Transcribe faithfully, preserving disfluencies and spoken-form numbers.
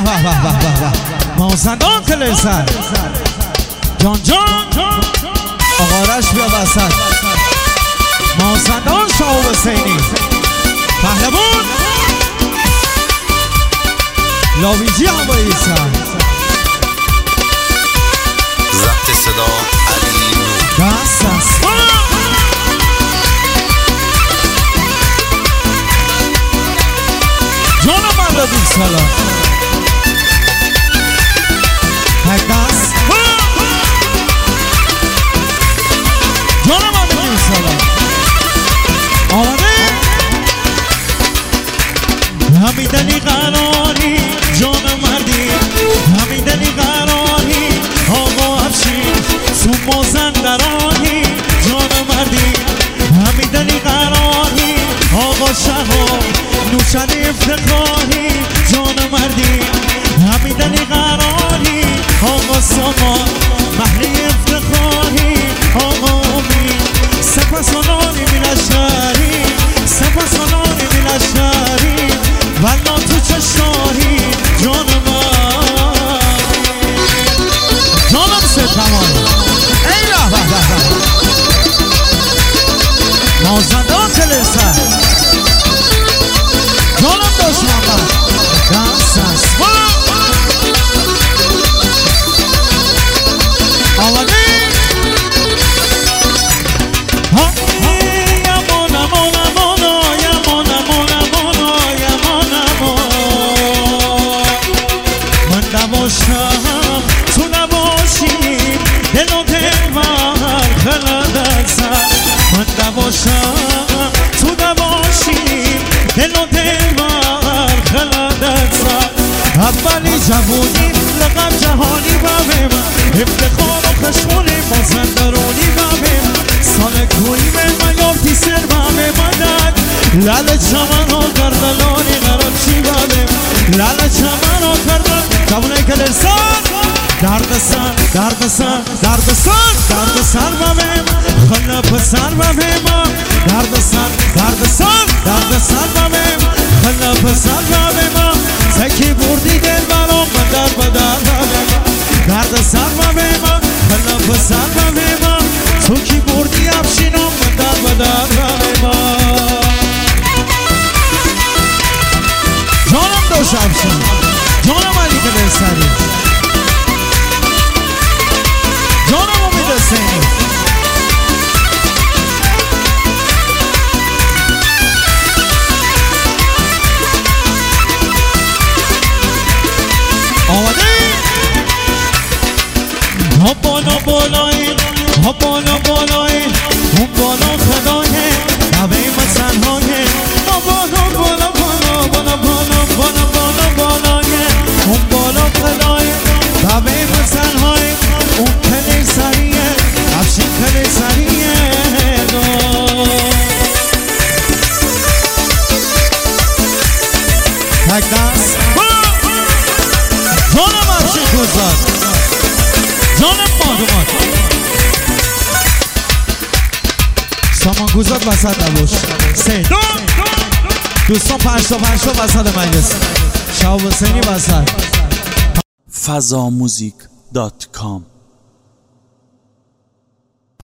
به به به به به مازندان کلیسر جان جان آقا رش بیا وسط مازندان شاه حسینی پهلوان لاویجی هوایی سر ضبط صدا علی نور دست دست جانم من را دید سالا تک دست جانم من را دید سالا آمده همیدنی قراری جان مردی همیدنی قراری آقا افشین تو مازندرانی جان مردی همیدنی قراری آقا شهاب نوشنی افتخاری جان مردی همیدنی قراری آقا سامان محلی افتخاری آقا امید سپسانانی میلشگری سپسانانی میلشگری ولا تو چشاری جان من جانم سه تمام ای ره به به به مازندان کلیسر جانم داشت محمد دست دست آمده یمان امان امان یمان امان امان یمان امان من نباشم تو نباشی دل و دل بر خلدت سر من نباشم تو نباشی دل و دل بر خلدت سر اولی جوونی لقب جهانی بابه من افتخار و خشمونی مازندرانی بابه من سال کوی من یار پیسر بابه مدد لال چمن ها کردلانی قرار چی بابه لال چمن ها کردل جوونه کلیسر درد سر درد سر درد سر درد سر بابه خلا پسر بابه ما درد سر درد سر درد سر بابه خلا پسر بابه ما سکی بردی دل برام من در بدر بابه ما درد سر بابه ما خلا پسر بابه ما تو کی بردی افشینم من در بدر بابه ما جانم داشت افشین جانم علی کلیسری جانم امید حسینی آمده ها بالا بالایی ها بالا بالایی اون بالا خدایه نوه مسنهایه ها بالا بالا بالا بالا بالا بالا بالا بالایه اون بالا خدایه نوه مسنهایه اون کلیسریه افشین کلیسریه تک دست جانم افشین گذار جانم مادومات سامان گذار وسط نباش سه دوستان پنج تا پنج تا وسط مجلس شاه حسینی وسط فضاموزیک دات کام